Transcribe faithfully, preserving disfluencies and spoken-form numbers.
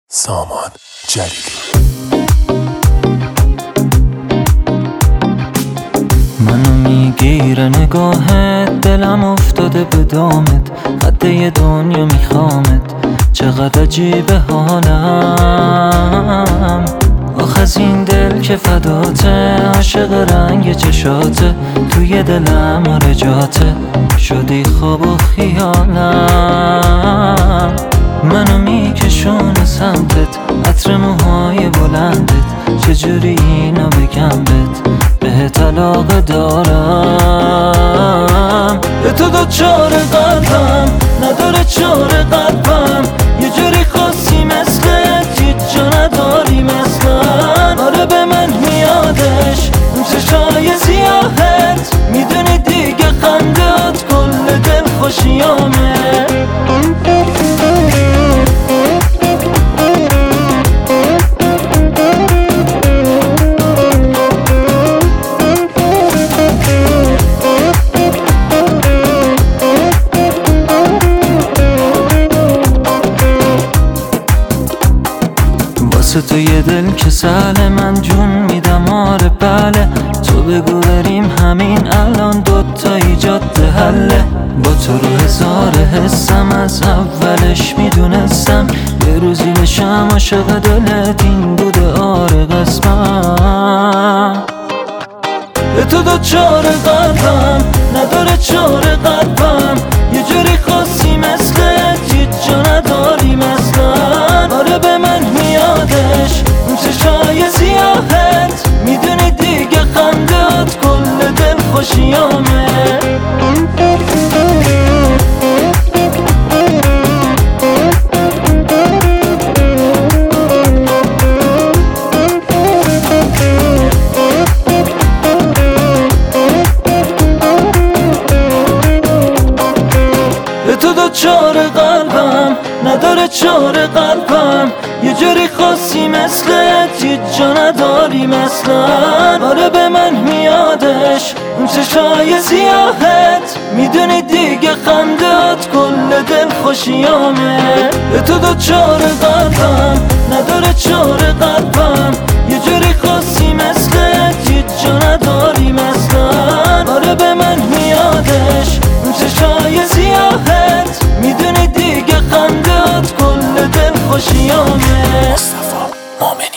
سامان جلیلی. منو میگیره نگاهت، دلم افتاده به دامت، قده دنیا میخوامت، چقدر عجیبه حالم. آخ از این دل که فداته، عاشق رنگ چشاته، توی دلم آره جاته، شدی خواب و خیالم. منو میکشونه سمتت، عطر موهای بلندت، چجوری اینو بگم بهت، بهت علاقه دارم. به تو دوچار قلبم، نداره چار قلبم، یه جوری خاصی مثلت، هیچ جا نداری مثلن. آره به من میادش اون چشای سیاهت، میدونی دیگه خندهات کل دل خوشیامه. تو یه دل که سهله، من جون میدم آره بله، تو بگو بریم همین الان، دوتایی جاده حله. با تو رو هزار حسم، از اولش میدونستم یه روزی بشم عاشق دلت، این بوده آره قسمم. به تو دوچار قلبم، نداره چار قلبم، یه جوری خاصی مثلت، هیچ جا نداری مثلن. آره به من میادش اون چشای سیاهت، میدونی دیگه خندهات کل دل خوشیامه. به تو دوچار قلبم، نداره چار قلبم، یه جوری خاصی مثلت، هیچ جا نداری مثلن. آره به من میادش اون چشای سیاهت، میدونی دیگه خندهات کل دل خوشیامه. به تو دوچار قلبم، نداره چار قلبم، یه جوری خاصی مثلت، هیچ جا نداری مثلن. آره به من میادش اون چشای سیاهت، میدونی دیگه خندهات کل دل خوشیامه. مصطفی مؤمنی.